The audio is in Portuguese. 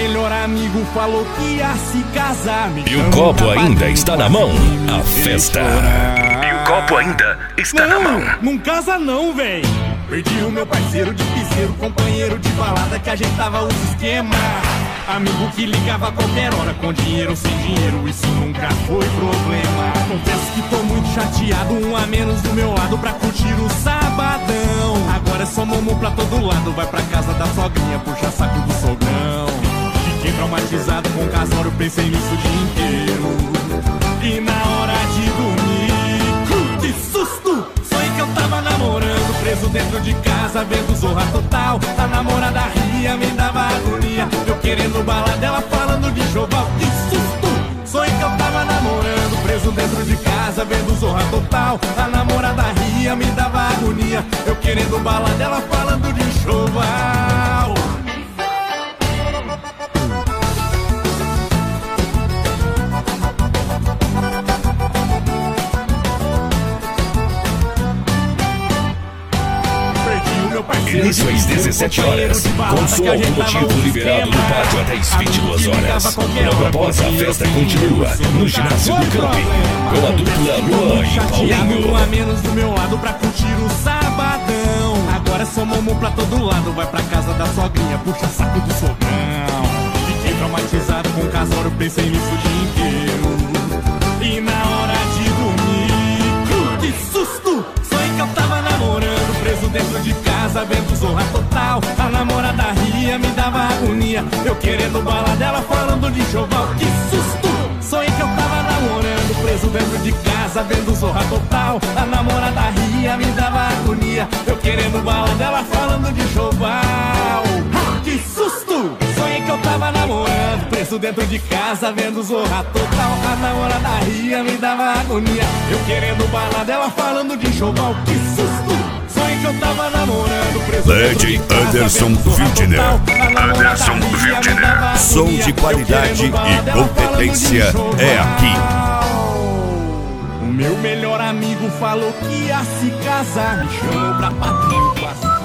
melhor amigo falou que ia se casar. E o copo ainda está na mão. A festa. E o copo ainda está na mão. Não casa não, véi. Perdi o meu parceiro de piseiro, companheiro de balada que ajeitava os esquemas. Amigo que ligava a qualquer hora, com dinheiro ou sem dinheiro, isso nunca foi problema. Confesso que tô muito chateado, um a menos do meu lado pra curtir o sabadão. Agora é só mamão pra todo lado, vai pra casa da sogrinha, puxa saco do sogrão. Fiquei traumatizado com o casório, pensei nisso o dia inteiro. E na hora de dormir, que susto! Sonhei que eu tava namorando, preso dentro de casa, vendo Zorra Total. A namorada ria, me dava agonia, eu querendo bala dela, falando de Joval. Que susto! Sonhei que eu tava namorando, preso dentro de casa, vendo Zorra Total. A namorada ria, me dava agonia, eu querendo bala dela, falando de Joval. Início às 17 horas, com som automotivo liberado no pátio até às 22 horas. Logo após, a festa continua no ginásio do camping, com a dupla Luan e Paulinho. Um a menos do meu lado pra curtir o sabadão. Agora é só mamão pra todo lado, vai pra casa da sogrinha, puxa saco do sogrão. Fiquei traumatizado com o casório, pensei nisso o dia inteiro. E na hora de dormir, que susto! Sonhei que eu tava namorando, preso dentro de casa, vendo Zorra Total. A namorada ria, me dava agonia, eu querendo bala dela, falando de Joval. Que susto! Sonhei que eu tava namorando, preso dentro de casa, vendo Zorra Total. A namorada ria, me dava agonia, eu querendo bala dela, falando de Joval. Que susto! Sonhei que eu tava namorando, preso dentro de casa, vendo Zorra Total. A namorada ria, me dava agonia, eu querendo bala dela, falando de Joval. Que susto! Sonhei que eu tava namorando, preso DJ Anderson Wildner. Anderson Wildner. Som de qualidade e competência é aqui. O meu melhor amigo falou que ia se casar, me chamou pra padrinho, quase